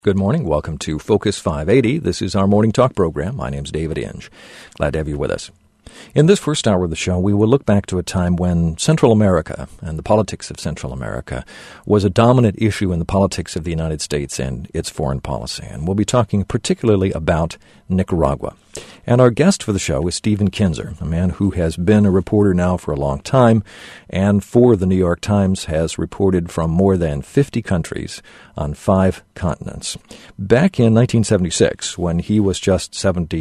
Good morning. Welcome to Focus 580. This is our morning talk program. My name's David Inge. Glad to have you with us. In this first hour of the show, we will look back to a time when Central America and the politics of Central America was a dominant issue in the politics of the United States and its foreign policy. And we'll be talking particularly about Nicaragua. And our guest for the show is Stephen Kinzer, a man who has been a reporter now for a long time and for the New York Times has reported from more than 50 countries on 5 continents. Back in 1976, when he was just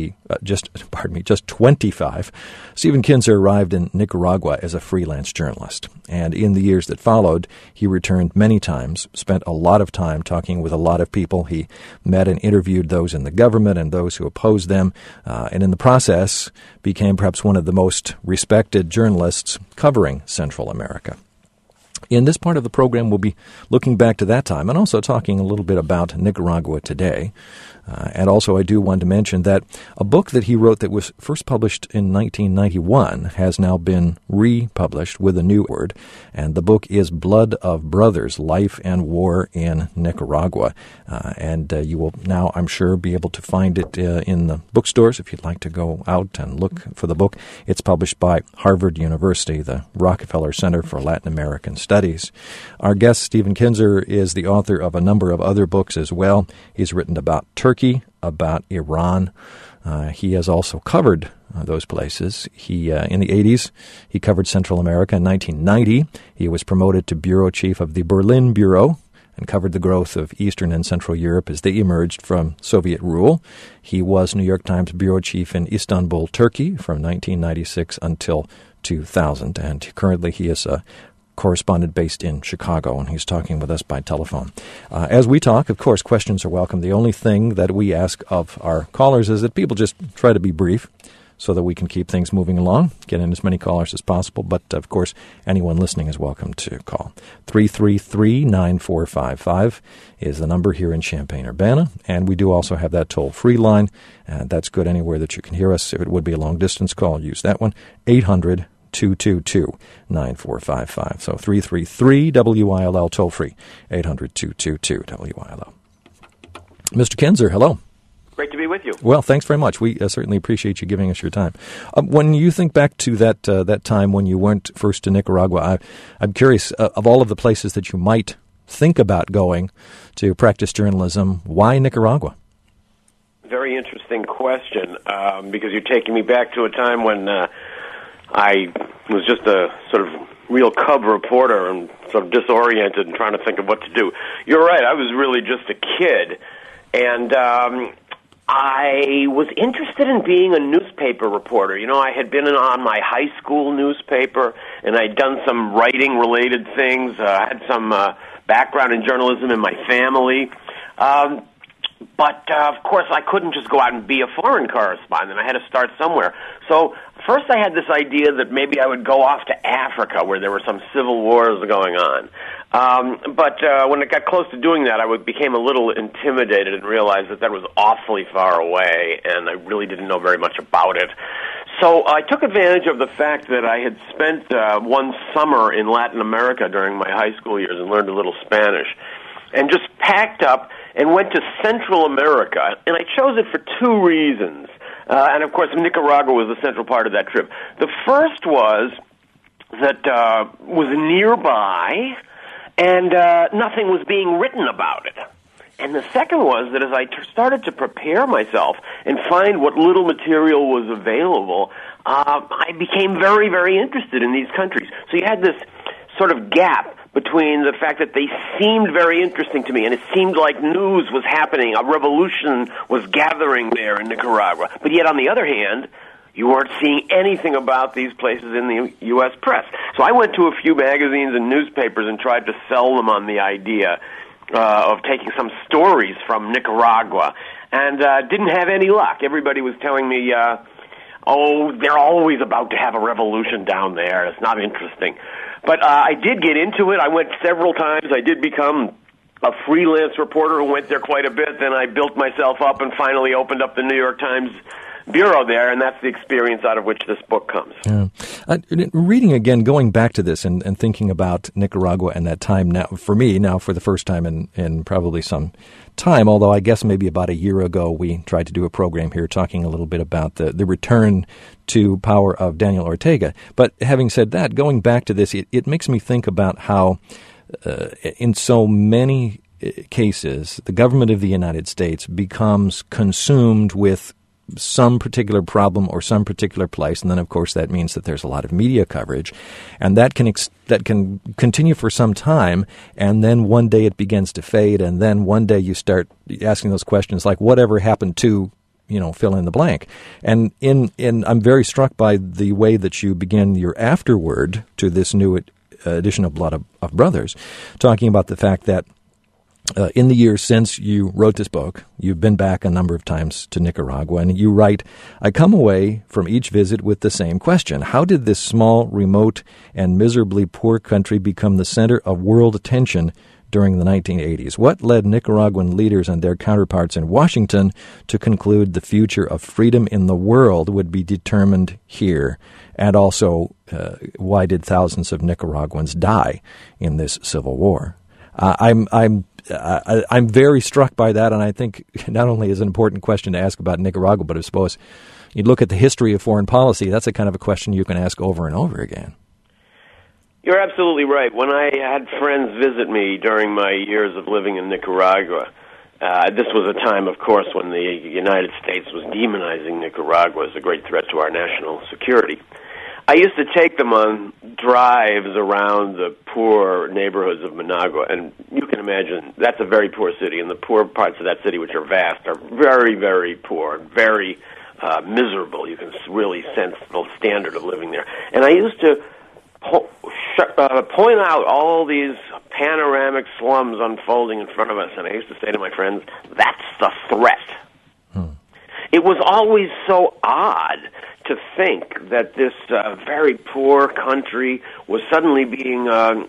25, Stephen Kinzer arrived in Nicaragua as a freelance journalist. And in the years that followed, he returned many times, spent a lot of time talking with a lot of people. He met and interviewed those in the government and those who opposed them, and in the process became perhaps one of the most respected journalists covering Central America. In this part of the program, we'll be looking back to that time and also talking a little bit about Nicaragua today. And also, I do want to mention that a book that he wrote that was first published in 1991 has now been republished with a new word, and the book is Blood of Brothers, Life and War in Nicaragua. And you will now, I'm sure, be able to find it in the bookstores if you'd like to go out and look for the book. It's published by Harvard University, the Rockefeller Center for Latin American Studies. Our guest, Stephen Kinzer, is the author of a number of other books as well. He's written about Turkey, about Iran. He has also covered those places. He in the 80s, he covered Central America. In 1990, he was promoted to bureau chief of the Berlin Bureau and covered the growth of Eastern and Central Europe as they emerged from Soviet rule. He was New York Times bureau chief in Istanbul, Turkey from 1996 until 2000. And currently he is a correspondent based in Chicago, and he's talking with us by telephone. As we talk, of course, questions are welcome. The only thing that we ask of our callers is that people just try to be brief so that we can keep things moving along, get in as many callers as possible. But, of course, anyone listening is welcome to call. 333-9455 is the number here in Champaign-Urbana, and we do also have that toll-free line, and that's good anywhere that you can hear us. If it would be a long-distance call, use that one, 800-222-9455. So 333-WILL, toll-free, 800-222-WILL. Mr. Kinzer, hello. Great to be with you. Well, thanks very much. We certainly appreciate you giving us your time. When you think back to that time when you went first to Nicaragua, I'm curious, of all of the places that you might think about going to practice journalism, why Nicaragua? Very interesting question, because you're taking me back to a time when I was just a sort of real cub reporter and sort of disoriented and trying to think of what to do. You're right, I was really just a kid, and I was interested in being a newspaper reporter. You know, I had been on my high school newspaper, and I'd done some writing-related things. I had some background in journalism in my family. But, of course, I couldn't just go out and be a foreign correspondent. I had to start somewhere. So first I had this idea that maybe I would go off to Africa where there were some civil wars going on. But when it got close to doing that, I became a little intimidated and realized that was awfully far away, and I really didn't know very much about it. So I took advantage of the fact that I had spent one summer in Latin America during my high school years and learned a little Spanish, and just packed up and went to Central America, and I chose it for 2 reasons. And, of course, Nicaragua was the central part of that trip. The first was that was nearby, and nothing was being written about it. And the second was that as I started to prepare myself and find what little material was available, I became very, very interested in these countries. So you had this sort of gap between the fact that they seemed very interesting to me, and it seemed like news was happening, a revolution was gathering there in Nicaragua. But yet, on the other hand, you weren't seeing anything about these places in the U.S. press. So I went to a few magazines and newspapers and tried to sell them on the idea of taking some stories from Nicaragua, and didn't have any luck. Everybody was telling me, they're always about to have a revolution down there. It's not interesting. But I did get into it. I went several times. I did become a freelance reporter who went there quite a bit. Then I built myself up and finally opened up the New York Times bureau there, and that's the experience out of which this book comes. Yeah. Reading again, going back to this and thinking about Nicaragua and that time now, for me, now for the first time in probably some time, although I guess maybe about a year ago we tried to do a program here talking a little bit about the return to power of Daniel Ortega. But having said that, going back to this, it makes me think about how in so many cases the government of the United States becomes consumed with some particular problem or some particular place, and then of course that means that there's a lot of media coverage, and that can continue for some time, and then one day it begins to fade, and then one day you start asking those questions like, whatever happened to, fill in the blank. And I'm very struck by the way that you begin your afterword to this new edition of Blood of Brothers, talking about the fact that in the years since you wrote this book, you've been back a number of times to Nicaragua, and you write, I come away from each visit with the same question. How did this small, remote, and miserably poor country become the center of world attention during the 1980s? What led Nicaraguan leaders and their counterparts in Washington to conclude the future of freedom in the world would be determined here? And also, why did thousands of Nicaraguans die in this civil war? I'm very struck by that, and I think not only is it an important question to ask about Nicaragua, but I suppose you look at the history of foreign policy, that's a kind of a question you can ask over and over again. You're absolutely right. When I had friends visit me during my years of living in Nicaragua, this was a time, of course, when the United States was demonizing Nicaragua as a great threat to our national security. I used to take them on drives around the poor neighborhoods of Managua, and you can imagine that's a very poor city, and the poor parts of that city, which are vast, are very, very poor, very miserable. You can really sense the standard of living there. And I used to point out all these panoramic slums unfolding in front of us, and I used to say to my friends, that's the threat. It was always so odd to think that this very poor country was suddenly being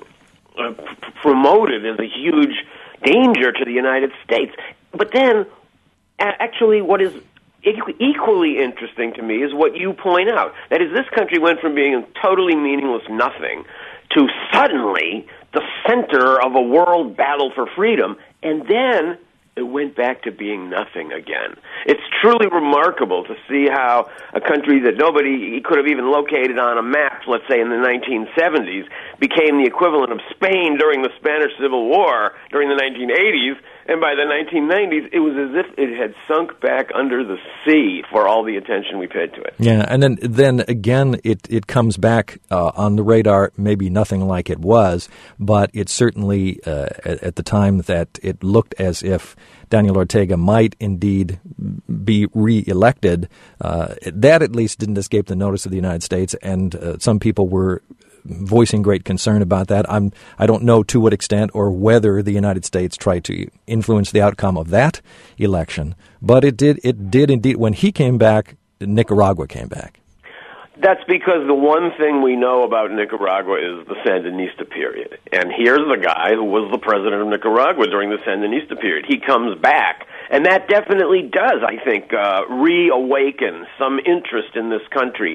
promoted as a huge danger to the United States. But then, actually, what is equally interesting to me is what you point out. That is, this country went from being a totally meaningless nothing to suddenly the center of a world battle for freedom, and then it went back to being nothing again. It's truly remarkable to see how a country that nobody could have even located on a map, let's say in the 1970s, became the equivalent of Spain during the Spanish Civil War during the 1980s, and by the 1990s, it was as if it had sunk back under the sea for all the attention we paid to it. Yeah, and then again, it comes back on the radar, maybe nothing like it was, but it certainly, at the time that it looked as if Daniel Ortega might indeed be reelected, that at least didn't escape the notice of the United States, and some people were voicing great concern about that. I don't know to what extent or whether the United States tried to influence the outcome of that election, but it did indeed. When he came back, Nicaragua came back. That's because the one thing we know about Nicaragua is the Sandinista period. And here's the guy who was the president of Nicaragua during the Sandinista period. He comes back, and that definitely does, I think, reawaken some interest in this country.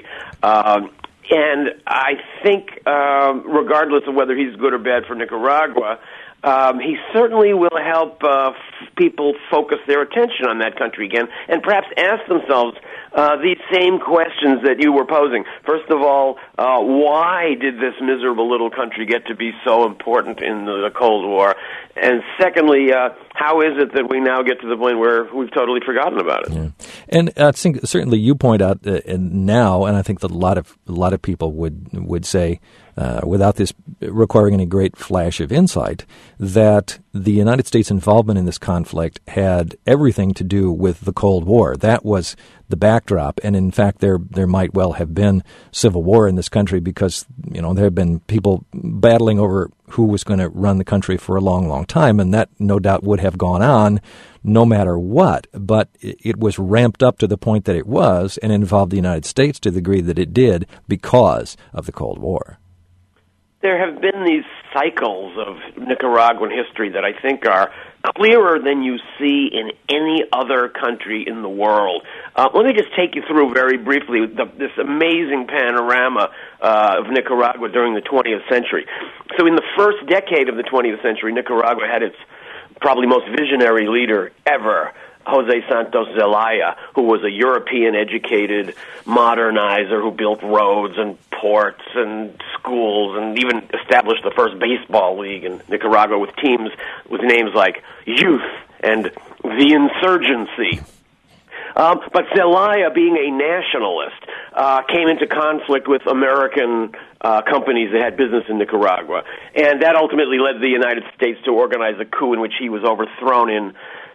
And I think, regardless of whether he's good or bad for Nicaragua, he certainly will help people focus their attention on that country again and perhaps ask themselves these same questions that you were posing. First of all, why did this miserable little country get to be so important in the Cold War? And secondly, how is it that we now get to the point where we've totally forgotten about it? Yeah. And I think certainly you point out now, and I think that a lot of people would say, without this requiring any great flash of insight, that the United States involvement in this conflict had everything to do with the Cold War. That was the backdrop, and in fact, there might well have been civil war in this country because there have been people battling over who was going to run the country for a long, long time, and that no doubt would have gone on no matter what. But it was ramped up to the point that it was, and involved the United States to the degree that it did because of the Cold War. There have been these cycles of Nicaraguan history that I think are clearer than you see in any other country in the world. Let me just take you through very briefly this amazing panorama of Nicaragua during the 20th century. So in the first decade of the 20th century, Nicaragua had its probably most visionary leader ever, Jose Santos Zelaya, who was a European-educated modernizer who built roads and ports and schools and even established the first baseball league in Nicaragua with teams with names like Youth and the Insurgency. But Zelaya, being a nationalist, came into conflict with American companies that had business in Nicaragua. And that ultimately led the United States to organize a coup in which he was overthrown in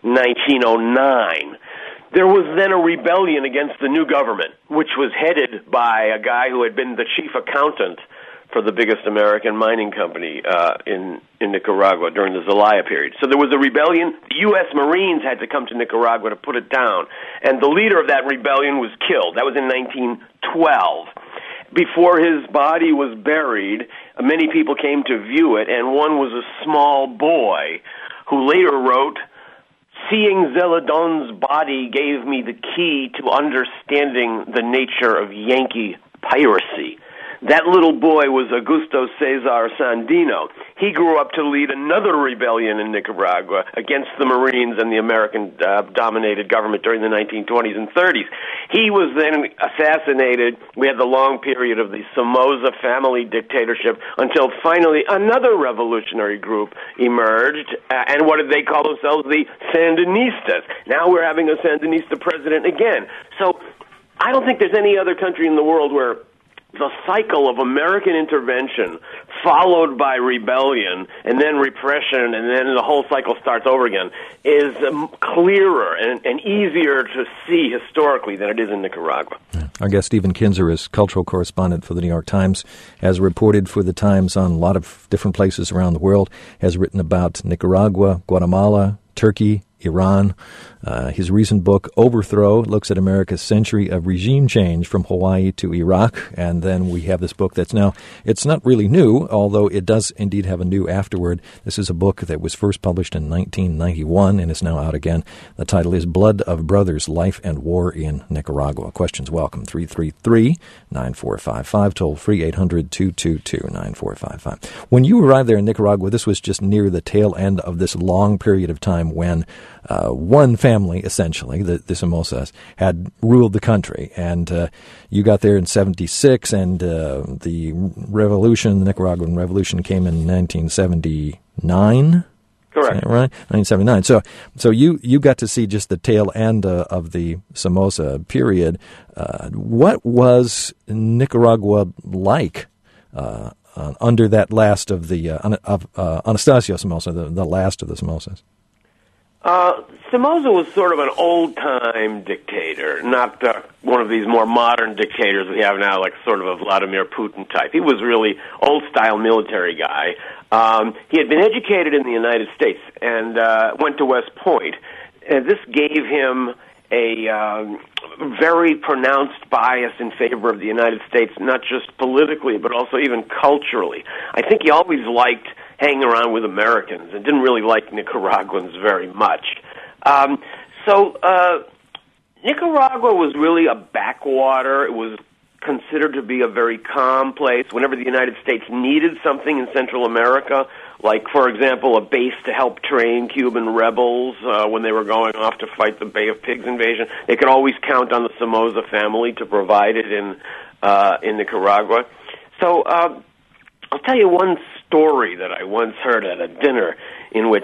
1909. There was then a rebellion against the new government, which was headed by a guy who had been the chief accountant for the biggest American mining company in Nicaragua during the Zelaya period. So there was a rebellion. The U.S. Marines had to come to Nicaragua to put it down. And the leader of that rebellion was killed. That was in 1912. Before his body was buried, many people came to view it, and one was a small boy who later wrote, "Seeing Zeledon's body gave me the key to understanding the nature of Yankee piracy." That little boy was Augusto Cesar Sandino. He grew up to lead another rebellion in Nicaragua against the Marines and the American-dominated government during the 1920s and 30s. He was then assassinated. We had the long period of the Somoza family dictatorship until finally another revolutionary group emerged. And what did they call themselves? The Sandinistas. Now we're having a Sandinista president again. So I don't think there's any other country in the world where the cycle of American intervention followed by rebellion and then repression and then the whole cycle starts over again is clearer and easier to see historically than it is in Nicaragua. Our guest, Stephen Kinzer, is cultural correspondent for the New York Times, has reported for the Times on a lot of different places around the world, has written about Nicaragua, Guatemala, Turkey, Iran. His recent book, Overthrow, looks at America's century of regime change from Hawaii to Iraq. And then we have this book that's now, it's not really new, although it does indeed have a new afterword. This is a book that was first published in 1991 and is now out again. The title is Blood of Brothers, Life and War in Nicaragua. Questions welcome, 333-9455, toll free 800-222-9455. When you arrived there in Nicaragua, this was just near the tail end of this long period of time when one family, essentially, the Somozas, had ruled the country. And you got there in 76, and the revolution, the Nicaraguan Revolution, came in 1979. Correct. Right? 1979. So you got to see just the tail end of the Somoza period. What was Nicaragua like under that last of the Anastasio Somoza, the last of the Somozas? Somoza was sort of an old-time dictator, not one of these more modern dictators we have now, like sort of a Vladimir Putin type. He was really old-style military guy. He had been educated in the United States and went to West Point. And this gave him a very pronounced bias in favor of the United States, not just politically, but also even culturally. I think he always liked hanging around with Americans and didn't really like Nicaraguans very much. So Nicaragua was really a backwater. It was considered to be a very calm place. Whenever the United States needed something in Central America, like, for example, a base to help train Cuban rebels when they were going off to fight the Bay of Pigs invasion, they could always count on the Somoza family to provide it in Nicaragua. So I'll tell you one story that I once heard at a dinner in which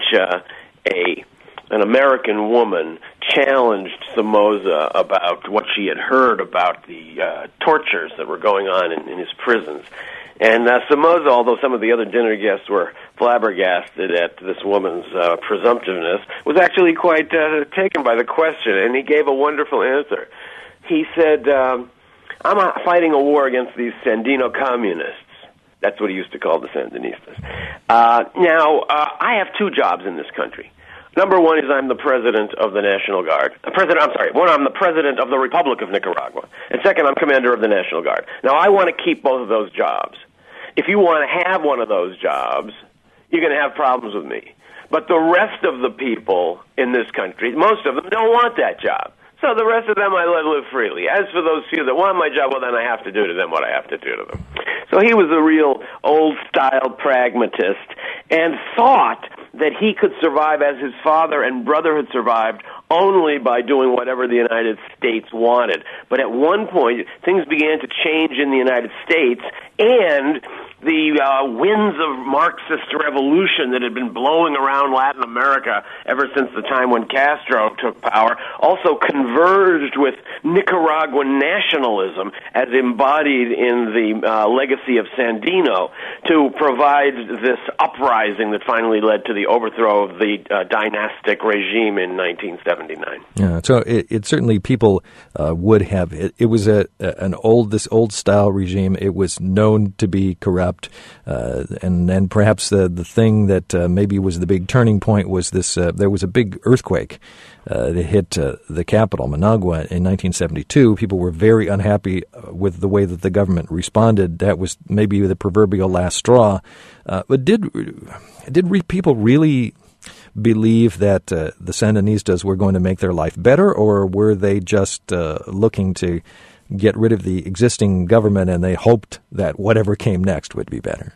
an American woman challenged Somoza about what she had heard about the tortures that were going on in his prisons. And Somoza, although some of the other dinner guests were flabbergasted at this woman's presumptiveness, was actually quite taken by the question, and he gave a wonderful answer. He said, I'm fighting a war against these Sandino communists. That's what he used to call the Sandinistas. Now, I have two jobs in this country. Number one is I'm the president of the National Guard. I'm the president of the Republic of Nicaragua. And second, I'm commander of the National Guard. Now, I want to keep both of those jobs. If you want to have one of those jobs, you're going to have problems with me. But the rest of the people in this country, most of them don't want that job. So the rest of them I let live freely. As for those few that want my job, well, then I have to do to them what I have to do to them. So he was a real old-style pragmatist and thought that he could survive as his father and brother had survived only by doing whatever the United States wanted. But at one point, things began to change in the United States, and the winds of Marxist revolution that had been blowing around Latin America ever since the time when Castro took power also converged with Nicaraguan nationalism as embodied in the legacy of Sandino to provide this uprising that finally led to the overthrow of the dynastic regime in 1979. Yeah, so it certainly people would have it was this old style regime. It was known to be corrupt. And then perhaps the thing that maybe was the big turning point was this. There was a big earthquake that hit the capital, Managua, in 1972. People were very unhappy with the way that the government responded. That was maybe the proverbial last straw. But did people really believe that the Sandinistas were going to make their life better, or were they just looking to get rid of the existing government and they hoped that whatever came next would be better?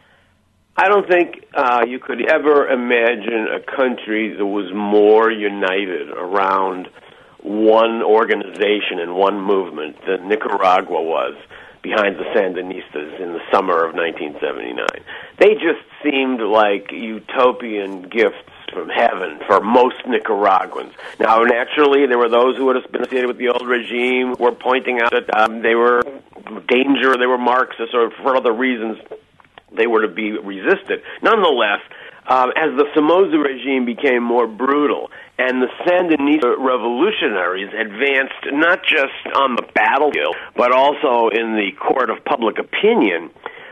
I don't think you could ever imagine a country that was more united around one organization and one movement than Nicaragua was behind the Sandinistas in the summer of 1979. They just seemed like utopian gifts from heaven for most Nicaraguans. Now, naturally, there were those who had been associated with the old regime were pointing out that they were dangerous, they were Marxists, or for other reasons they were to be resisted. Nonetheless, as the Somoza regime became more brutal and the Sandinista revolutionaries advanced not just on the battlefield, but also in the court of public opinion,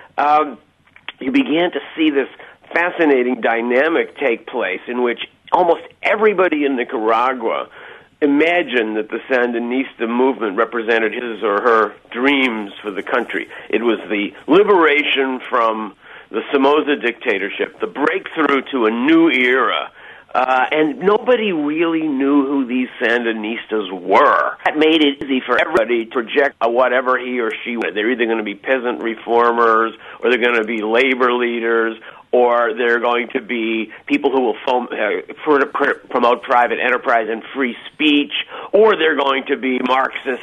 you began to see this fascinating dynamic take place in which almost everybody in Nicaragua imagined that the Sandinista movement represented his or her dreams for the country. It was the liberation from the Somoza dictatorship, the breakthrough to a new era, and nobody really knew who these Sandinistas were. That made it easy for everybody to project whatever he or she was. They're either going to be peasant reformers, or they're going to be labor leaders, or they're going to be people who will promote private enterprise and free speech, or they're going to be Marxist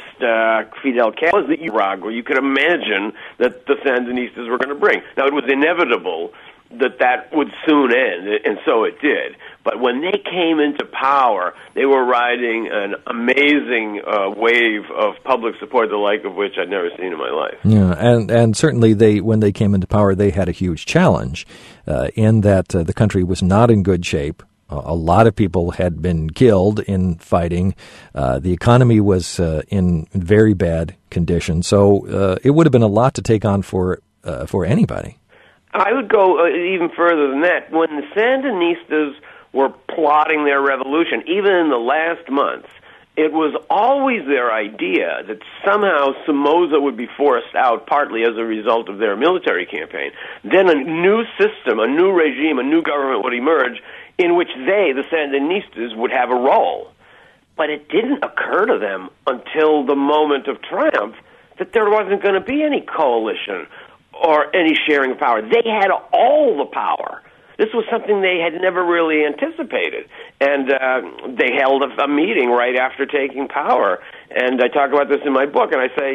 Fidel Castro. Nicaragua, you could imagine that the Sandinistas were going to bring. Now, it was inevitable that would soon end, and so it did. But when they came into power, they were riding an amazing wave of public support, the like of which I'd never seen in my life. Yeah, and certainly when they came into power, they had a huge challenge in that the country was not in good shape. A lot of people had been killed in fighting. The economy was in very bad condition. So it would have been a lot to take on for anybody. I would go even further than that. When the Sandinistas were plotting their revolution, even in the last months, it was always their idea that somehow Somoza would be forced out, partly as a result of their military campaign. Then a new system, a new regime, a new government would emerge in which they, the Sandinistas, would have a role. But it didn't occur to them until the moment of triumph that there wasn't going to be any coalition or any sharing of power. They had all the power. This was something they had never really anticipated. And they held a meeting right after taking power. And I talk about this in my book, and I say,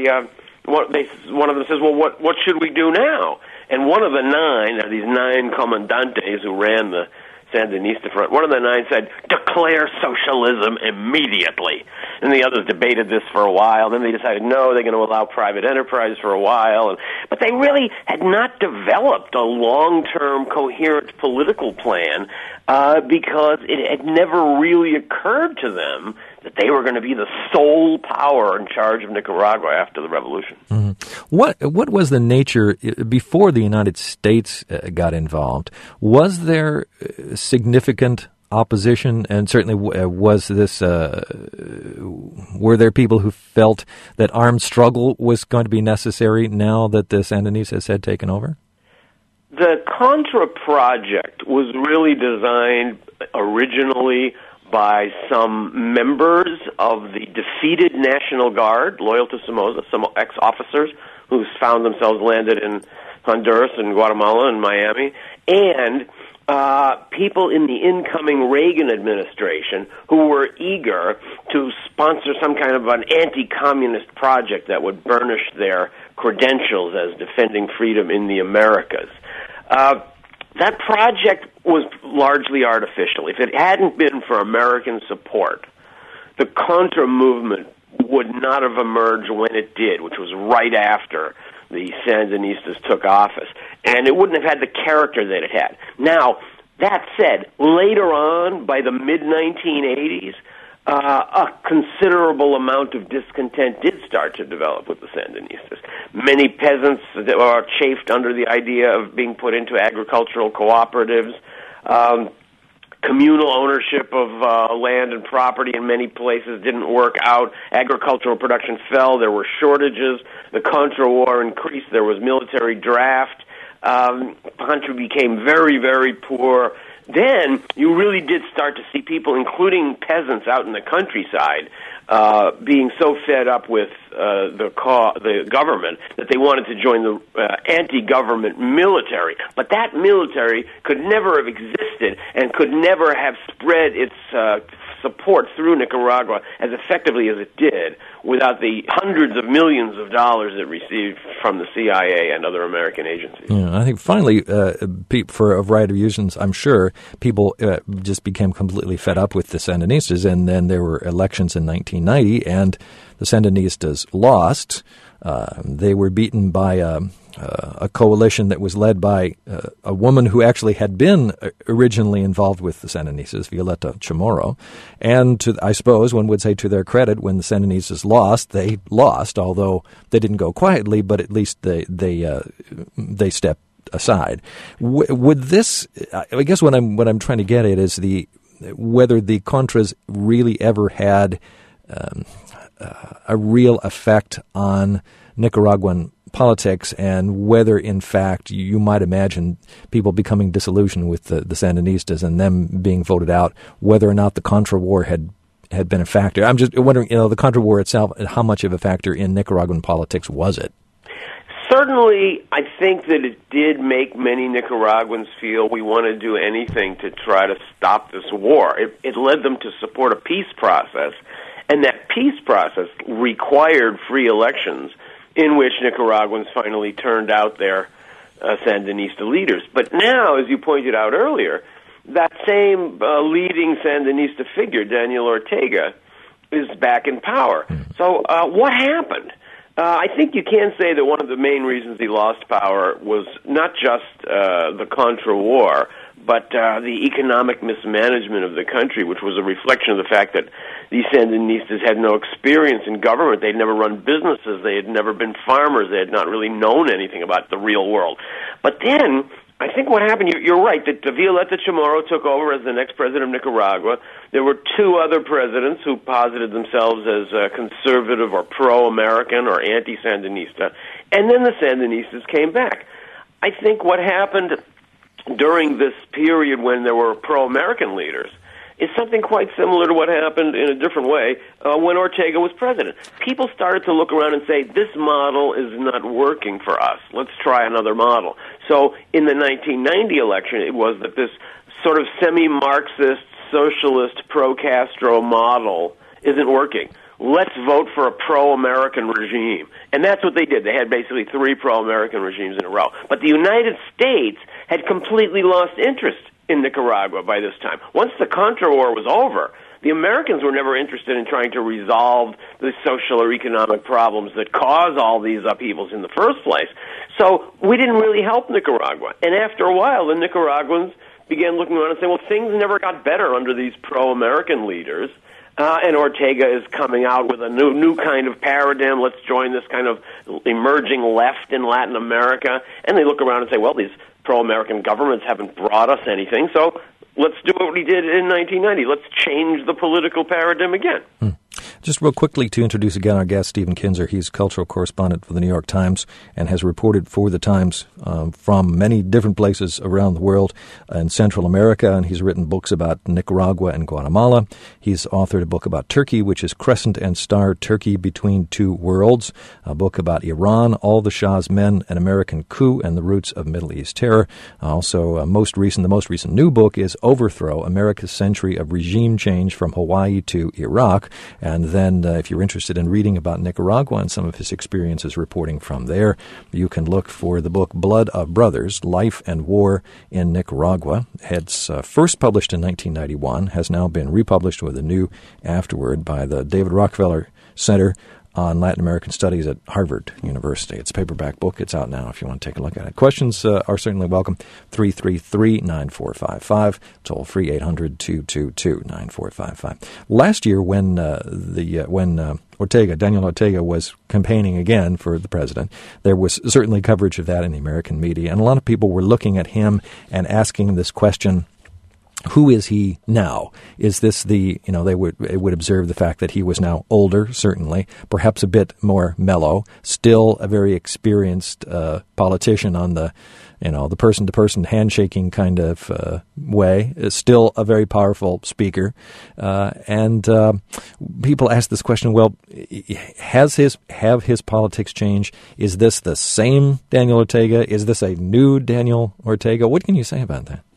one of them says, well, what should we do now? And one of the these nine comandantes who ran the Sandinista front, one of the nine said, declare socialism immediately. And the others debated this for a while. Then they decided, no, they're going to allow private enterprise for a while. But they really had not developed a long-term, coherent political plan because it had never really occurred to them that they were going to be the sole power in charge of Nicaragua after the revolution. Mm-hmm. What was the nature, before the United States got involved, was there significant opposition, and certainly was this, were there people who felt that armed struggle was going to be necessary now that the Sandinistas had taken over? The Contra project was really designed originally by some members of the defeated National Guard, loyal to Somoza, some ex-officers who found themselves landed in Honduras and Guatemala and Miami, and people in the incoming Reagan administration who were eager to sponsor some kind of an anti-communist project that would burnish their credentials as defending freedom in the Americas. That project was largely artificial. If it hadn't been for American support, the Contra movement would not have emerged when it did, which was right after the Sandinistas took office. And it wouldn't have had the character that it had. Now, that said, later on, by the mid-1980s, a considerable amount of discontent did start to develop with the Sandinistas. Many peasants chafed under the idea of being put into agricultural cooperatives. Communal ownership of land and property in many places didn't work out. Agricultural production fell. There were shortages. The Contra War increased. There was military draft. Contra became very, very poor. Then you really did start to see people, including peasants out in the countryside, being so fed up with the government that they wanted to join the anti-government military. But that military could never have existed and could never have spread its support through Nicaragua as effectively as it did without the hundreds of millions of dollars it received from the CIA and other American agencies. Yeah, I think finally, for a variety of reasons, I'm sure, people just became completely fed up with the Sandinistas, and then there were elections in 1990, and the Sandinistas lost. They were beaten by a coalition that was led by a woman who actually had been originally involved with the Sandinistas, Violeta Chamorro. And I suppose one would say to their credit, when the Sandinistas lost, they lost, although they didn't go quietly, but at least they stepped aside. Would this? I guess what I'm trying to get at is whether the Contras really ever had a real effect on Nicaraguan politics, and whether, in fact, you might imagine people becoming disillusioned with the Sandinistas and them being voted out, whether or not the Contra War had been a factor. I'm just wondering, the Contra War itself, how much of a factor in Nicaraguan politics was it? Certainly, I think that it did make many Nicaraguans feel we want to do anything to try to stop this war. It led them to support a peace process, and that peace process required free elections in which Nicaraguans finally turned out their Sandinista leaders. But now, as you pointed out earlier, that same leading Sandinista figure, Daniel Ortega, is back in power. So what happened? I think you can say that one of the main reasons he lost power was not just the Contra War, but the economic mismanagement of the country, which was a reflection of the fact that these Sandinistas had no experience in government. They'd never run businesses. They had never been farmers. They had not really known anything about the real world. But then, I think what happened, you're right, that Violeta Chamorro took over as the next president of Nicaragua. There were two other presidents who posited themselves as conservative or pro-American or anti-Sandinista. And then the Sandinistas came back. I think what happened during this period when there were pro-American leaders is something quite similar to what happened in a different way when Ortega was president. People started to look around and say, this model is not working for us. Let's try another model. So in the 1990 election, it was that this sort of semi-Marxist, socialist, pro-Castro model isn't working. Let's vote for a pro-American regime. And that's what they did. They had basically three pro-American regimes in a row. But the United States had completely lost interest in Nicaragua by this time. Once the Contra War was over, the Americans were never interested in trying to resolve the social or economic problems that cause all these upheavals in the first place. So we didn't really help Nicaragua. And after a while, the Nicaraguans began looking around and saying, well, things never got better under these pro-American leaders. And Ortega is coming out with a new kind of paradigm. Let's join this kind of emerging left in Latin America. And they look around and say, well, these pro-American governments haven't brought us anything, so let's do what we did in 1990. Let's change the political paradigm again. Just real quickly to introduce again our guest, Stephen Kinzer. He's cultural correspondent for the New York Times and has reported for the Times from many different places around the world in Central America, and he's written books about Nicaragua and Guatemala. He's authored a book about Turkey, which is Crescent and Star, Turkey Between Two Worlds, a book about Iran, All the Shah's Men, An American Coup, and the Roots of Middle East Terror. Also, the most recent new book is Overthrow, America's Century of Regime Change from Hawaii to Iraq. And then if you're interested in reading about Nicaragua and some of his experiences reporting from there, you can look for the book Blood of Brothers, Life and War in Nicaragua. It's first published in 1991, has now been republished with a new afterword by the David Rockefeller Center on Latin American Studies at Harvard University. It's a paperback book. It's out now if you want to take a look at it. Questions are certainly welcome. 333-9455. Toll free 800-222-9455. Last year when Daniel Ortega was campaigning again for the president, there was certainly coverage of that in the American media, and a lot of people were looking at him and asking this question: who is he now? Is this they would observe the fact that he was now older, certainly, perhaps a bit more mellow, still a very experienced politician on the person-to-person handshaking kind of way, is still a very powerful speaker. And people ask this question, well, have his politics changed? Is this the same Daniel Ortega? Is this a new Daniel Ortega? What can you say about that?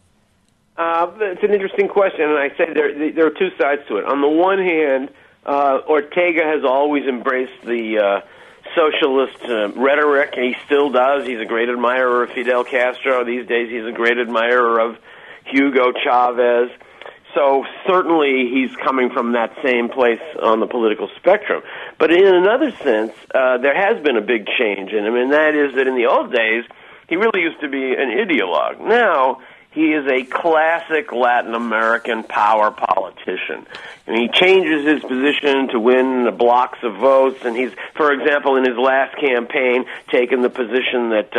It's an interesting question, and I say there are two sides to it. On the one hand, Ortega has always embraced the socialist rhetoric, and he still does. He's a great admirer of Fidel Castro. These days he's a great admirer of Hugo Chavez. So certainly he's coming from that same place on the political spectrum. But in another sense, there has been a big change in him, and that is that in the old days, he really used to be an ideologue. Now, he is a classic Latin American power politician. And he changes his position to win blocks of votes, and he's, for example, in his last campaign, taken the position that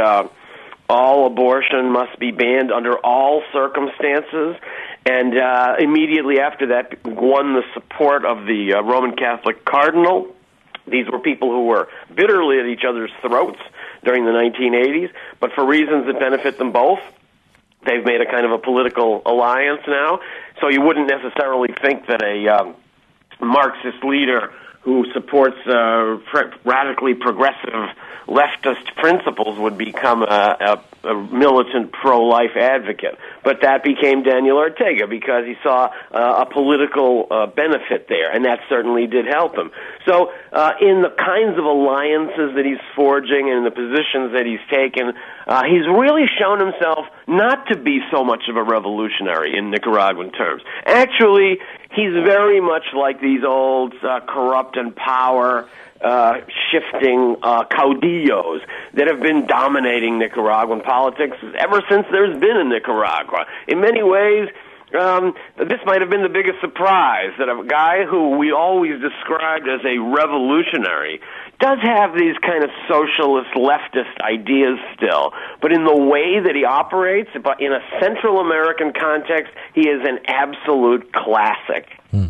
all abortion must be banned under all circumstances, and immediately after that won the support of the Roman Catholic cardinal. These were people who were bitterly at each other's throats during the 1980s, but for reasons that benefit them both, they've made a kind of a political alliance now. So you wouldn't necessarily think that a Marxist leader who supports radically progressive leftist principles would become a militant pro-life advocate. But that became Daniel Ortega because he saw a political benefit there, and that certainly did help him. So in the kinds of alliances that he's forging and the positions that he's taken, he's really shown himself not to be so much of a revolutionary in Nicaraguan terms. Actually, he's very much like these old corrupt and power shifting caudillos that have been dominating Nicaraguan politics ever since there's been a Nicaragua. In many ways, this might have been the biggest surprise, that a guy who we always described as a revolutionary does have these kind of socialist leftist ideas still, but in the way that he operates, but in a Central American context, he is an absolute classic.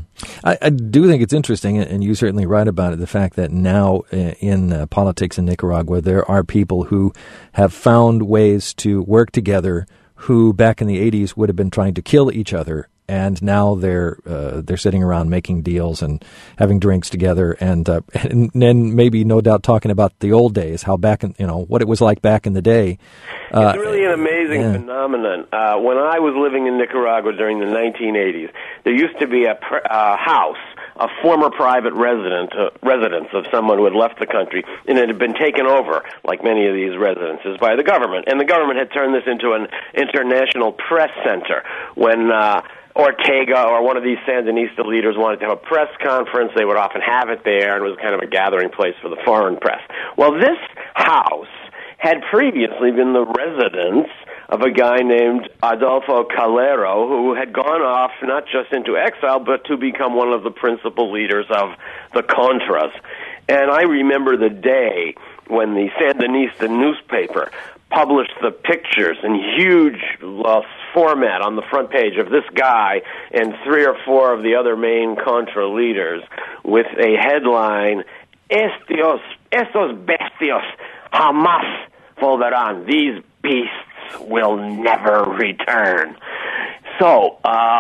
I do think it's interesting, and you certainly write about it, the fact that now in politics in Nicaragua, there are people who have found ways to work together who back in the 80s would have been trying to kill each other, and now they're sitting around making deals and having drinks together, and then maybe no doubt talking about the old days, how back in what it was like back in the day. It's really an amazing phenomenon. When I was living in Nicaragua during the 1980s, there used to be a house, a former private residence of someone who had left the country, and it had been taken over, like many of these residences, by the government. And the government had turned this into an international press center. When Ortega or one of these Sandinista leaders wanted to have a press conference, they would often have it there, and it was kind of a gathering place for the foreign press. Well, this house had previously been the residence of a guy named Adolfo Calero, who had gone off not just into exile, but to become one of the principal leaders of the Contras. And I remember the day when the Sandinista newspaper published the pictures in huge format on the front page of this guy and 3 or 4 of the other main Contra leaders with a headline, estos bestios jamás volverán. These beasts will never return. So,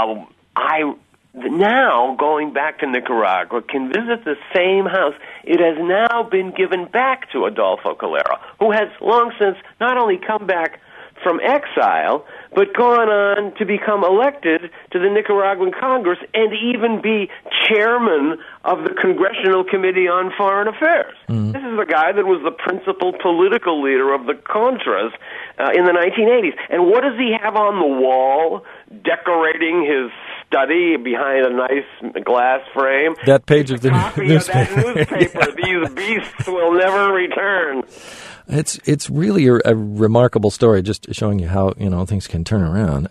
now, going back to Nicaragua, can visit the same house. It has now been given back to Adolfo Calero, who has long since not only come back from exile, but gone on to become elected to the Nicaraguan Congress and even be chairman of the Congressional Committee on Foreign Affairs. Mm-hmm. This is the guy that was the principal political leader of the Contras in the 1980s. And what does he have on the wall decorating his study behind a nice glass frame? That page of the newspaper. That newspaper. Yeah. These beasts will never return. It's really a remarkable story, just showing you how things can turn around.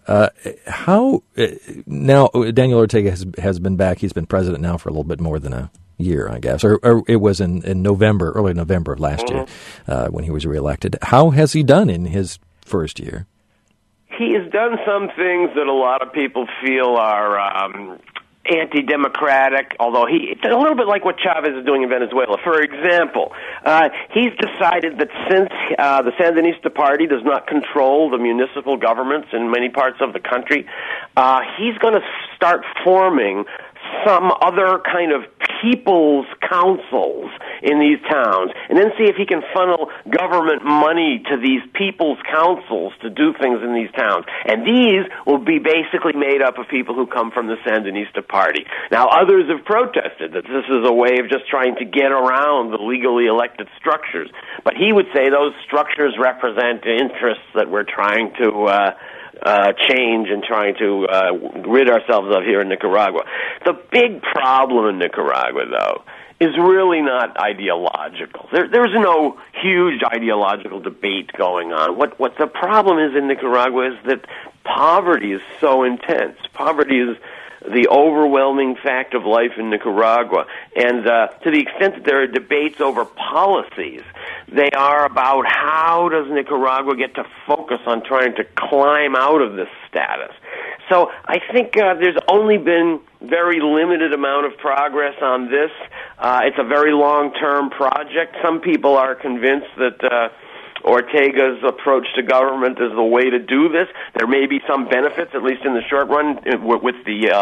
Now Daniel Ortega has been back. He's been president now for a little bit more than a year, I guess, or it was in early November of last year when he was reelected. How has he done in his first year? He has done some things that a lot of people feel are anti-democratic, although it's a little bit like what Chavez is doing in Venezuela. For example, he's decided that since the Sandinista Party does not control the municipal governments in many parts of the country, he's going to start forming some other kind of people's councils in these towns, and then see if he can funnel government money to these people's councils to do things in these towns. And these will be basically made up of people who come from the Sandinista Party. Now, others have protested that this is a way of just trying to get around the legally elected structures. But he would say those structures represent interests that we're trying to change and trying to rid ourselves of here in Nicaragua. The big problem in Nicaragua, though, is really not ideological. There's no huge ideological debate going on. What the problem is in Nicaragua is that poverty is so intense. Poverty is the overwhelming fact of life in Nicaragua. And to the extent that there are debates over policies, they are about how does Nicaragua get to focus on trying to climb out of this status. So I think there's only been very limited amount of progress on this. It's a very long-term project. Some people are convinced that Ortega's approach to government is the way to do this. There may be some benefits, at least in the short run, with the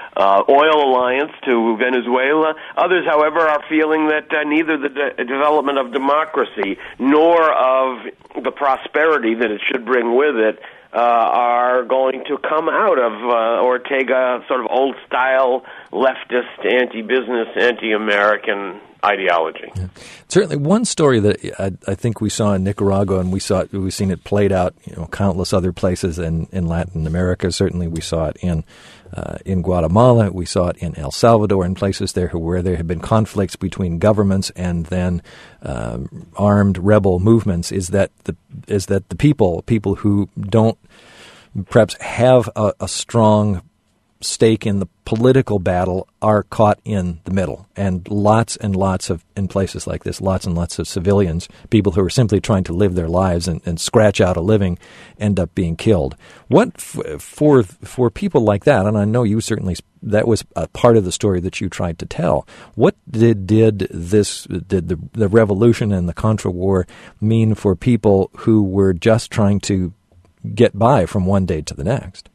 oil alliance to Venezuela. Others, however, are feeling that neither the development of democracy nor of the prosperity that it should bring with it are going to come out of Ortega sort of old-style, leftist, anti-business, anti-American ideology. Yeah. Certainly, one story that I think we saw in Nicaragua, and we've seen it played out, countless other places in Latin America. Certainly, we saw it in Guatemala. We saw it in El Salvador, in places there where there have been conflicts between governments and then armed rebel movements. Is that the people who don't perhaps have a strong stake in the political battle are caught in the middle, and lots of, in places like this, lots and lots of civilians, people who are simply trying to live their lives and scratch out a living, end up being killed. What for people like that, and I know you certainly, that was a part of the story that you tried to tell. What did the revolution and the Contra War mean for people who were just trying to get by from one day to the next?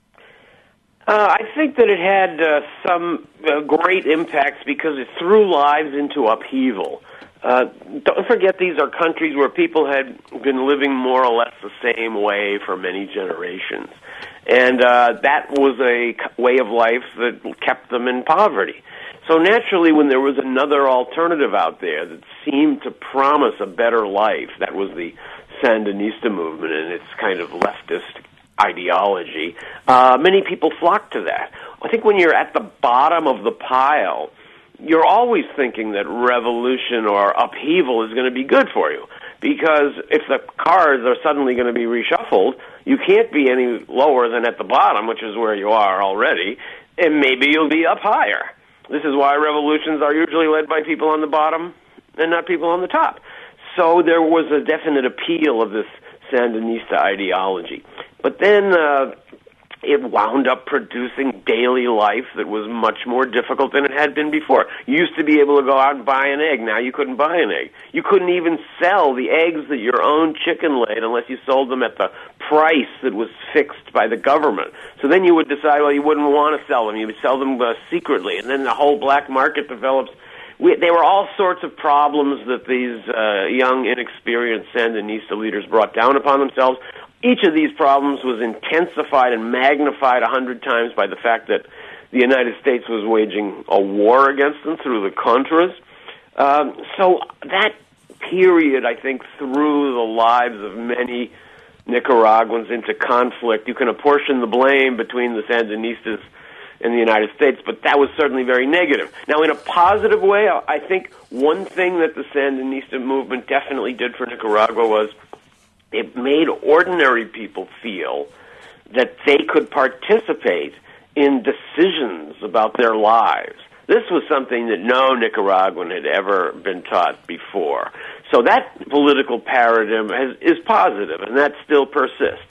I think that it had some great impacts because it threw lives into upheaval. Don't forget, these are countries where people had been living more or less the same way for many generations. And that was a way of life that kept them in poverty. So naturally, when there was another alternative out there that seemed to promise a better life, that was the Sandinista movement and its kind of leftist ideology, many people flock to that. I think when you're at the bottom of the pile, you're always thinking that revolution or upheaval is going to be good for you, because if the cards are suddenly going to be reshuffled, you can't be any lower than at the bottom, which is where you are already, and maybe you'll be up higher. This is why revolutions are usually led by people on the bottom and not people on the top. So there was a definite appeal of this Sandinista ideology. But then it wound up producing daily life that was much more difficult than it had been before. You used to be able to go out and buy an egg. Now you couldn't buy an egg. You couldn't even sell the eggs that your own chicken laid unless you sold them at the price that was fixed by the government. So then you would decide, well, you wouldn't want to sell them. You would sell them secretly, and then the whole black market develops. There were all sorts of problems that these young, inexperienced Sandinista leaders brought down upon themselves. Each of these problems was intensified and magnified 100 times by the fact that the United States was waging a war against them through the Contras. So that period, I think, threw the lives of many Nicaraguans into conflict. You can apportion the blame between the Sandinistas and the United States, but that was certainly very negative. Now, in a positive way, I think one thing that the Sandinista movement definitely did for Nicaragua was it made ordinary people feel that they could participate in decisions about their lives. This was something that no Nicaraguan had ever been taught before. So that political paradigm is positive, and that still persists.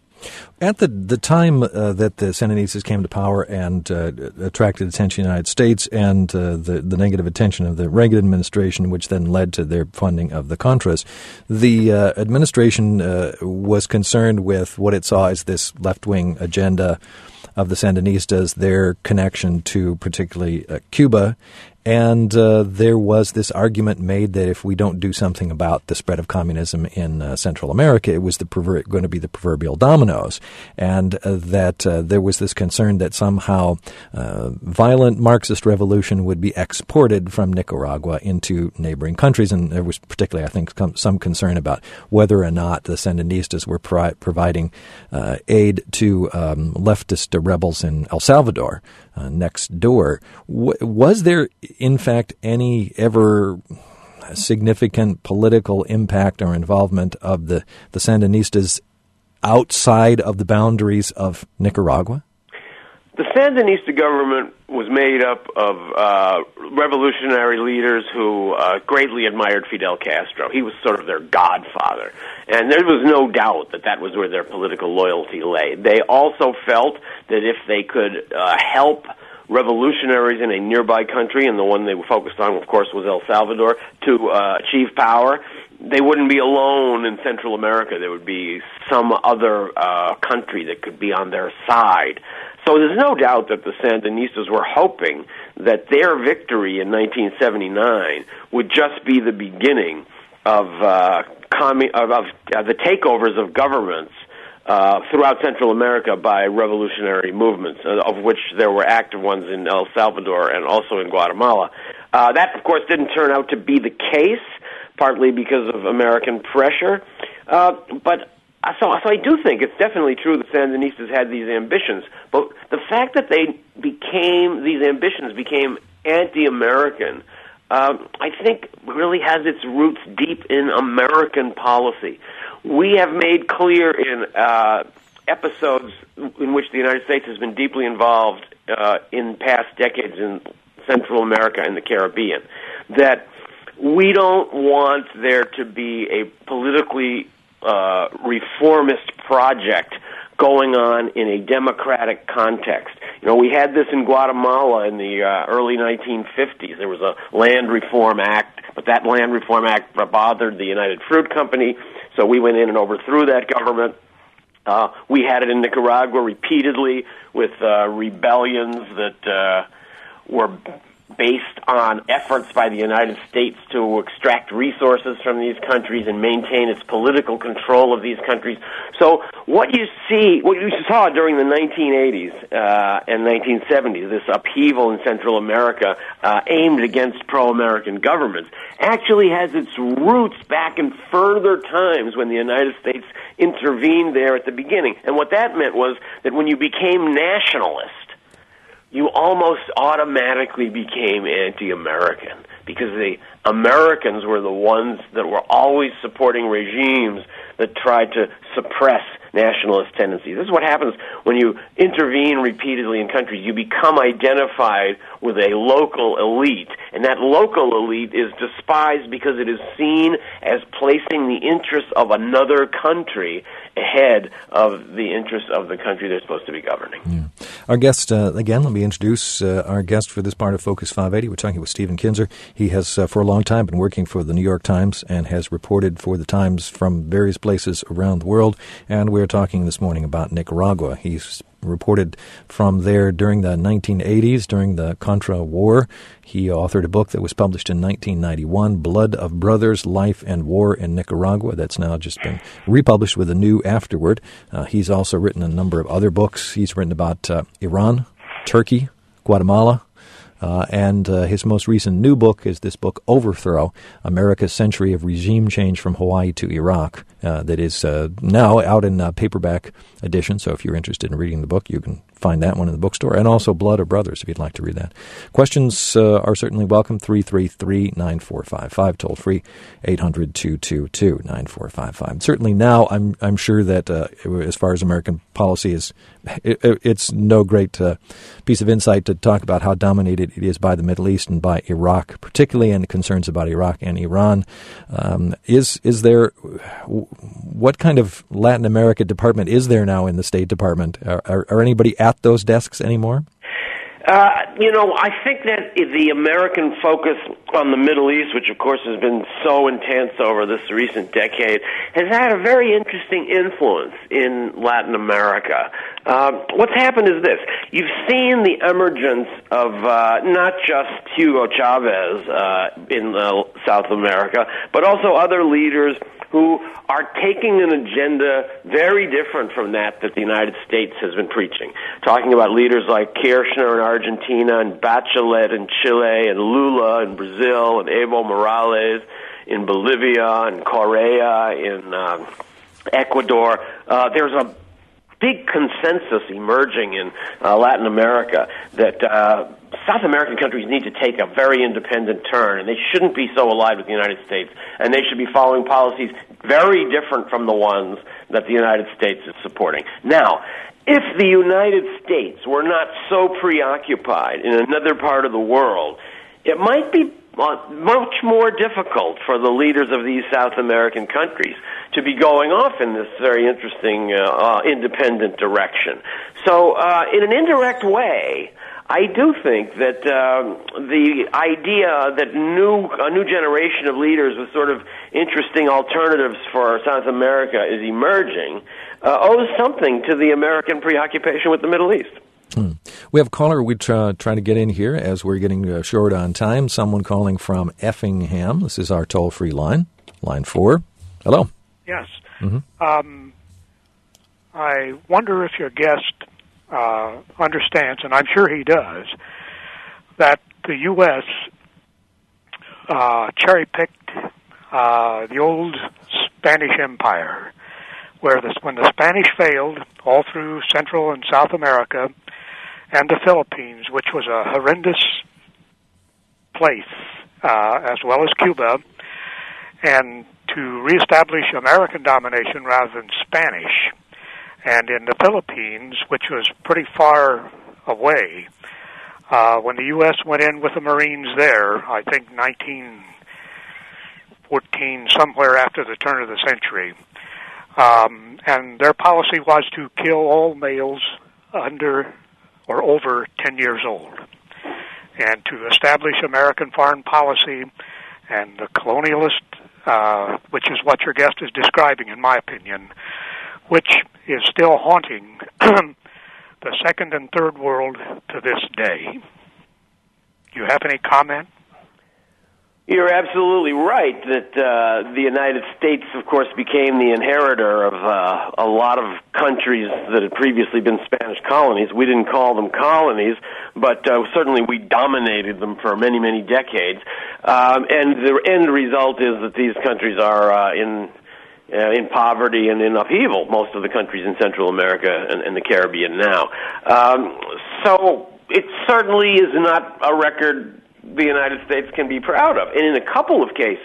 At the time that the Sandinistas came to power and attracted attention in the United States and the negative attention of the Reagan administration, which then led to their funding of the Contras, the administration was concerned with what it saw as this left-wing agenda of the Sandinistas, their connection to particularly Cuba. And there was this argument made that if we don't do something about the spread of communism in Central America, it was going to be the proverbial dominoes, and that there was this concern that somehow violent Marxist revolution would be exported from Nicaragua into neighboring countries. And there was particularly, I think, some concern about whether or not the Sandinistas were providing aid to leftist rebels in El Salvador next door. Was there, in fact, any ever significant political impact or involvement of the Sandinistas outside of the boundaries of Nicaragua? The Sandinista government was made up of revolutionary leaders who greatly admired Fidel Castro. He was sort of their godfather. And there was no doubt that that was where their political loyalty lay. They also felt that if they could help revolutionaries in a nearby country, and the one they were focused on, of course, was El Salvador, to achieve power, they wouldn't be alone in Central America. There would be some other country that could be on their side. So there's no doubt that the Sandinistas were hoping that their victory in 1979 would just be the beginning of the takeovers of governments throughout Central America by revolutionary movements, of which there were active ones in El Salvador and also in Guatemala. That, of course, didn't turn out to be the case, partly because of American pressure. So I do think it's definitely true the Sandinistas had these ambitions, but the fact that these ambitions became anti-American, I think really has its roots deep in American policy. We have made clear in episodes in which the United States has been deeply involved in past decades in Central America and the Caribbean that we don't want there to be a politically reformist project going on in a democratic context. You know, we had this in Guatemala in the early 1950s. There was a Land Reform Act, but that Land Reform Act bothered the United Fruit Company, so we went in and overthrew that government. We had it in Nicaragua repeatedly with rebellions that were based on efforts by the United States to extract resources from these countries and maintain its political control of these countries. So what you saw during the 1980s and 1970s, this upheaval in Central America aimed against pro-American governments, actually has its roots back in further times when the United States intervened there at the beginning. And what that meant was that when you became nationalist, you almost automatically became anti-American because the Americans were the ones that were always supporting regimes that tried to suppress nationalist tendencies. This is what happens when you intervene repeatedly in countries. You become identified with a local elite, and that local elite is despised because it is seen as placing the interests of another country ahead of the interests of the country they're supposed to be governing. Yeah. Our guest, again, let me introduce our guest for this part of Focus 580. We're talking with Stephen Kinzer. He has, for a long time, been working for the New York Times and has reported for the Times from various places around the world. And we're talking this morning about Nicaragua. He's reported from there during the 1980s, during the Contra War. He authored a book that was published in 1991, Blood of Brothers, Life and War in Nicaragua. That's now just been republished with a new afterword. He's also written a number of other books. He's written about Iran, Turkey, Guatemala, and his most recent new book is this book, Overthrow, America's Century of Regime Change from Hawaii to Iraq, that is now out in paperback edition. So if you're interested in reading the book, you can find that one in the bookstore, and also Blood of Brothers if you'd like to read that. Questions are certainly welcome. 333-9455, toll free, 800-222-9455. Certainly now, I'm sure that as far as American policy is, it's no great piece of insight to talk about how dominated it is by the Middle East and by Iraq, particularly in concerns about Iraq and Iran. Is there, what kind of Latin America department is there now in the State Department? Are anybody at those desks anymore? I think that the American focus on the Middle East, which of course has been so intense over this recent decade, has had a very interesting influence in Latin America. What's happened is this. You've seen the emergence of not just Hugo Chavez in South America, but also other leaders who are taking an agenda very different from that the United States has been preaching. Talking about leaders like Kirchner in Argentina and Bachelet in Chile and Lula in Brazil and Evo Morales in Bolivia and Correa in Ecuador. There's a big consensus emerging in Latin America that South American countries need to take a very independent turn, and they shouldn't be so allied with the United States, and they should be following policies very different from the ones that the United States is supporting. Now, if the United States were not so preoccupied in another part of the world, it might be much more difficult for the leaders of these South American countries to be going off in this very interesting independent direction. So in an indirect way, I do think that the idea that a new generation of leaders with sort of interesting alternatives for South America is emerging owes something to the American preoccupation with the Middle East. We have a caller we try to get in here as we're getting short on time. Someone calling from Effingham. This is our toll-free line, line 4. Hello. Yes. Mm-hmm. I wonder if your guest understands, and I'm sure he does, that the U.S. Cherry-picked the old Spanish Empire, where when the Spanish failed all through Central and South America and the Philippines, which was a horrendous place, as well as Cuba, and to reestablish American domination rather than Spanish. And in the Philippines, which was pretty far away, when the U.S. went in with the Marines there, I think 1914, somewhere after the turn of the century, and their policy was to kill all males under or over 10 years old, and to establish American foreign policy and the colonialist, which is what your guest is describing, in my opinion, which is still haunting the second and third world to this day. Do you have any comment? You're absolutely right that the United States, of course, became the inheritor of a lot of countries that had previously been Spanish colonies. We didn't call them colonies, but certainly we dominated them for many, many decades. And the end result is that these countries are in poverty and in upheaval, most of the countries in Central America and the Caribbean now. So it certainly is not a record the United States can be proud of. And in a couple of cases,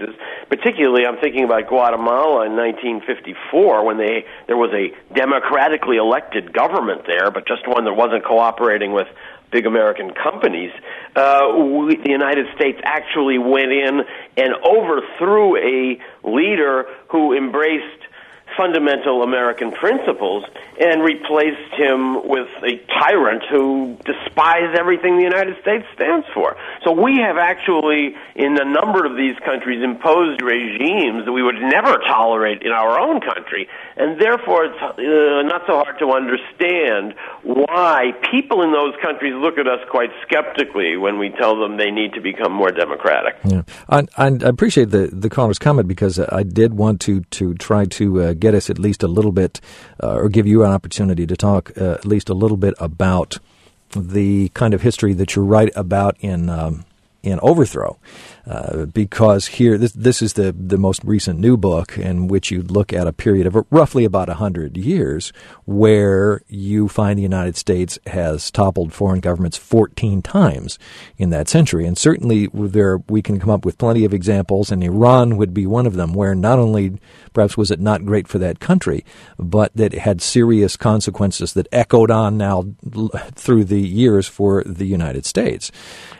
particularly I'm thinking about Guatemala in 1954 when there was a democratically elected government there, but just one that wasn't cooperating with big American companies. The United States actually went in and overthrew a leader who embraced fundamental American principles and replaced him with a tyrant who despised everything the United States stands for. So we have actually, in a number of these countries, imposed regimes that we would never tolerate in our own country, and therefore it's not so hard to understand why people in those countries look at us quite skeptically when we tell them they need to become more democratic. Yeah. I appreciate the caller's comment, because I did want to try to get us at least a little bit, or give you an opportunity to talk at least a little bit about the kind of history that you write about in Overthrow, because here this is the most recent new book in which you look at a period of roughly about 100 years where you find the United States has toppled foreign governments 14 times in that century. And certainly we can come up with plenty of examples, and Iran would be one of them, where not only perhaps was it not great for that country, but that it had serious consequences that echoed on now through the years for the United States.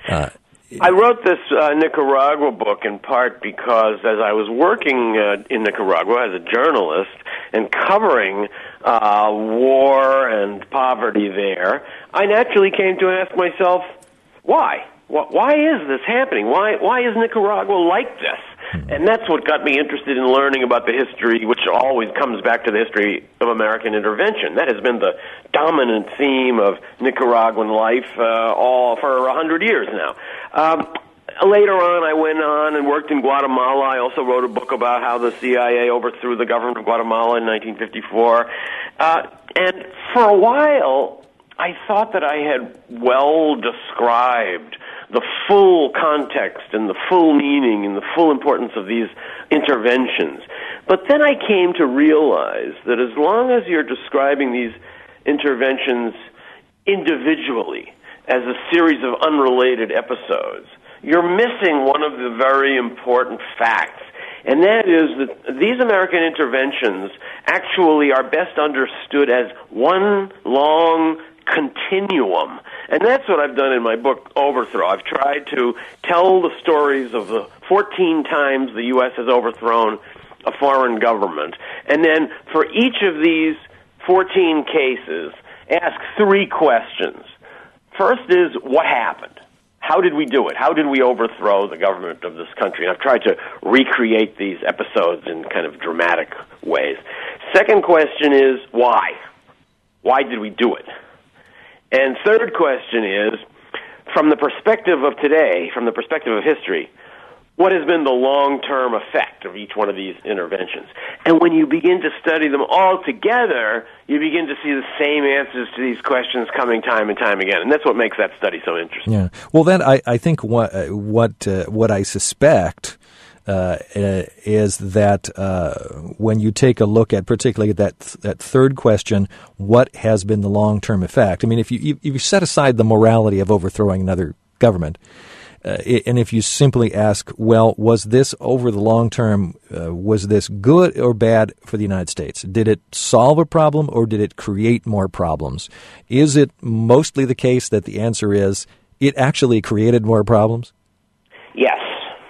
I wrote this Nicaragua book in part because as I was working in Nicaragua as a journalist and covering war and poverty there, I naturally came to ask myself, why? Why is this happening? Why is Nicaragua like this? And that's what got me interested in learning about the history, which always comes back to the history of American intervention. That has been the dominant theme of Nicaraguan life all for 100 years now. Later on, I went on and worked in Guatemala. I also wrote a book about how the CIA overthrew the government of Guatemala in 1954. And for a while, I thought that I had well described the full context and the full meaning and the full importance of these interventions. But then I came to realize that as long as you're describing these interventions individually as a series of unrelated episodes, you're missing one of the very important facts. And that is that these American interventions actually are best understood as one long continuum. And that's what I've done in my book, Overthrow. I've tried to tell the stories of the 14 times the U.S. has overthrown a foreign government. And then for each of these 14 cases, ask three questions. First is, what happened? How did we do it? How did we overthrow the government of this country? And I've tried to recreate these episodes in kind of dramatic ways. Second question is, why? Why did we do it? And third question is, from the perspective of today, from the perspective of history, what has been the long-term effect of each one of these interventions? And when you begin to study them all together, you begin to see the same answers to these questions coming time and time again. And that's what makes that study so interesting. Yeah. Well, then I think what I suspect is that when you take a look at particularly that third question, what has been the long-term effect? I mean, if you set aside the morality of overthrowing another government, and if you simply ask, well, was this over the long term, was this good or bad for the United States? Did it solve a problem or did it create more problems? Is it mostly the case that the answer is it actually created more problems? Yes.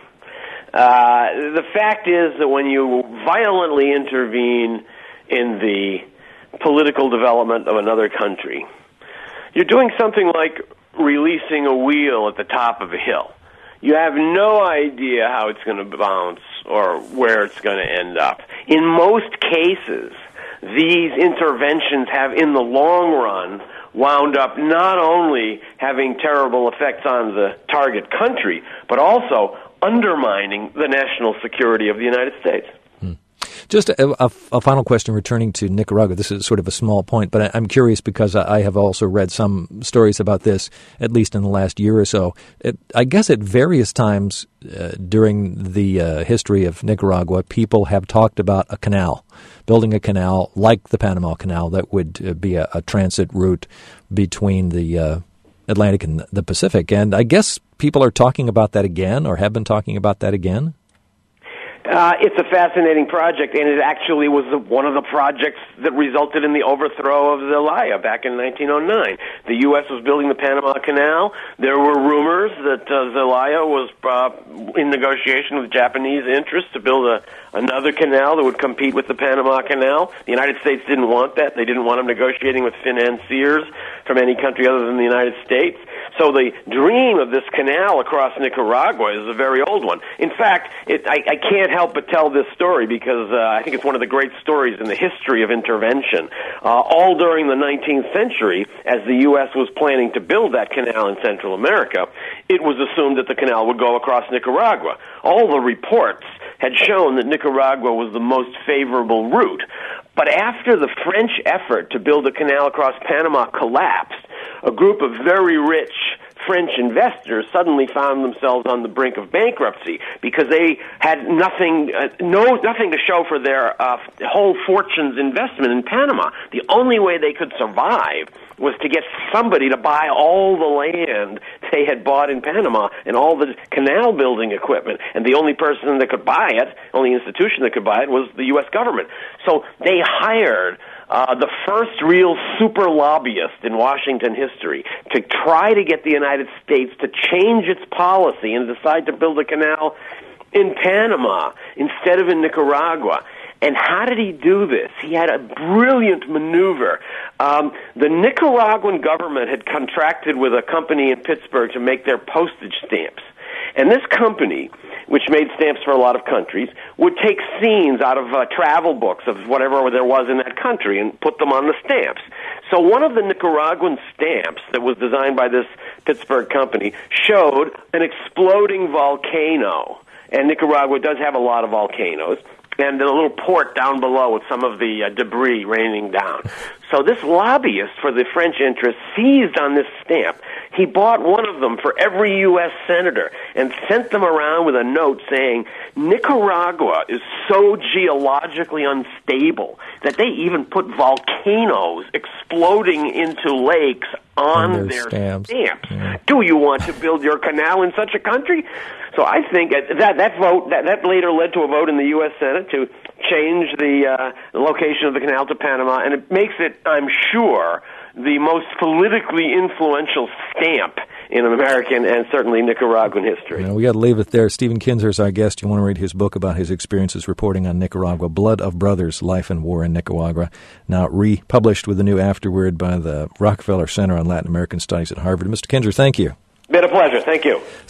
The fact is that when you violently intervene in the political development of another country, you're doing something like releasing a wheel at the top of a hill. You have no idea how it's going to bounce or where it's going to end up. In most cases, these interventions have, in the long run, wound up not only having terrible effects on the target country, but also undermining the national security of the United States. Just a final question returning to Nicaragua. This is sort of a small point, but I'm curious because I have also read some stories about this, at least in the last year or so. I guess at various times during the history of Nicaragua, people have talked about a canal, building a canal like the Panama Canal that would be a transit route between the Atlantic and the Pacific. And I guess people are talking about that again or have been talking about that again? It's a fascinating project, and it actually was one of the projects that resulted in the overthrow of Zelaya back in 1909. The U.S. was building the Panama Canal. There were rumors that Zelaya was in negotiation with Japanese interests to build another canal that would compete with the Panama Canal. The United States didn't want that. They didn't want them negotiating with financiers from any country other than the United States. So the dream of this canal across Nicaragua is a very old one. In fact, I can't help but tell this story because I think it's one of the great stories in the history of intervention. All during the 19th century, as the U.S. was planning to build that canal in Central America, it was assumed that the canal would go across Nicaragua. All the reports had shown that Nicaragua was the most favorable route. But after the French effort to build a canal across Panama collapsed, a group of very rich French investors suddenly found themselves on the brink of bankruptcy because they had nothing to show for their whole fortune's investment in Panama. The only way they could survive was to get somebody to buy all the land they had bought in Panama and all the canal building equipment. And the only person that could buy it, only institution that could buy it, was the U.S. government. So they hired the first real super lobbyist in Washington history to try to get the United States to change its policy and decide to build a canal in Panama instead of in Nicaragua. And how did he do this? He had a brilliant maneuver. The Nicaraguan government had contracted with a company in Pittsburgh to make their postage stamps. And this company, which made stamps for a lot of countries, would take scenes out of travel books of whatever there was in that country and put them on the stamps. So one of the Nicaraguan stamps that was designed by this Pittsburgh company showed an exploding volcano. And Nicaragua does have a lot of volcanoes. And a little port down below with some of the debris raining down. So this lobbyist for the French interest seized on this stamp. He bought one of them for every U.S. senator and sent them around with a note saying, Nicaragua is so geologically unstable that they even put volcanoes exploding into lakes on their stamps. Yeah. Do you want to build your canal in such a country? So I think that vote that later led to a vote in the U.S. Senate to change the location of the canal to Panama, and it makes it, I'm sure, the most politically influential stamp in American and certainly Nicaraguan history. We got to leave it there. Stephen Kinzer is our guest. You want to read his book about his experiences reporting on Nicaragua, Blood of Brothers, Life and War in Nicaragua, now republished with a new afterword by the Rockefeller Center on Latin American Studies at Harvard. Mr. Kinzer, thank you. Been a pleasure. Thank you.